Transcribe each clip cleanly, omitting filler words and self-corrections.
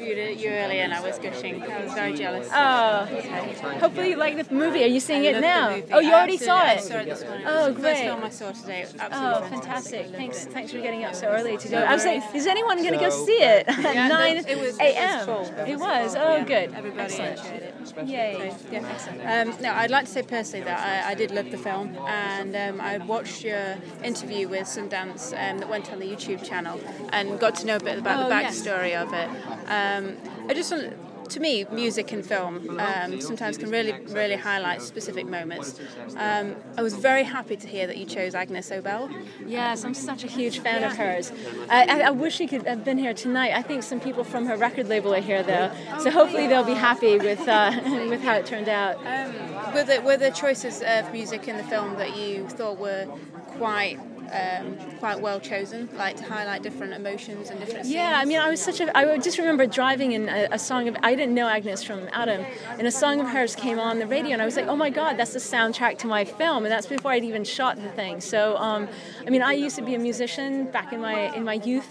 interviewed you earlier and I was gushing. I was very jealous. Oh, okay. Hopefully you like the movie. Are you seeing it now? Oh, you already saw it? I saw it this morning. Oh, It was the first great. film I saw today. Oh, fantastic. Thanks for getting up so early to go. I was saying, is anyone going to go see it at 9 a.m.? It was. Oh, good. Everybody enjoyed it. Yay. No, I'd like to say personally that I did love the film, and I watched your interview with Sundance that went on the YouTube channel and got to know a bit about the backstory of it. I just want. To me, music and film sometimes can really highlight specific moments. I was very happy to hear that you chose Agnes Obel. Yes, I'm such a huge fan of hers. I wish she could have been here tonight. I think some people from her record label are here, though, so hopefully they'll be happy with with how it turned out. Were the choices of music in the film that you thought were quite well chosen, like to highlight different emotions and different scenes? Yeah, I mean, I just remember driving in a song of, I didn't know Agnes from Adam, and a song of hers came on the radio, and I was like, oh my God, that's the soundtrack to my film, and that's before I'd even shot the thing. So, I mean, I used to be a musician back in my youth,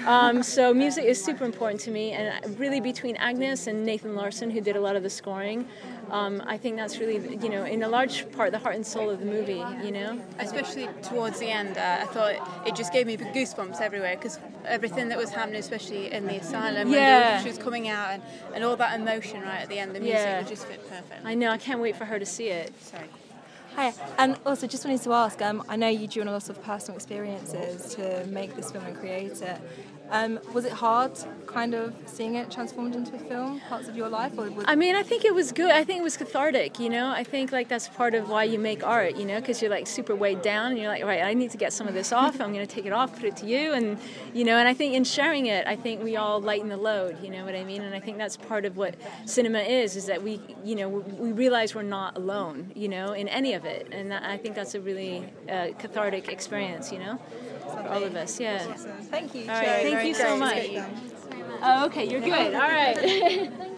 so music is super important to me, and really between Agnes and Nathan Larson, who did a lot of the scoring, I think that's really, in a large part, the heart and soul of the movie, Especially towards the end, I thought it just gave me goosebumps everywhere, because everything that was happening, especially in the asylum, when she was coming out, and all that emotion right at the end, the music would just fit perfect. I know, I can't wait for her to see it. Sorry. Hi, and also just wanted to ask, I know you drew on a lot of personal experiences to make this film and create it. Was it hard, kind of, seeing it transformed into a film, parts of your life? I mean, I think it was good. I think it was cathartic, I think, that's part of why you make art, because you're, super weighed down, and you're like, right, I need to get some of this off. I'm going to take it off, put it to you, and, and I think in sharing it, I think we all lighten the load, you know what I mean? And I think that's part of what cinema is that we realize we're not alone, in any of it. And I think that's a really cathartic experience, for all of us, yeah. Thank you. All right, thank you so much. Oh, okay, you're good. All right.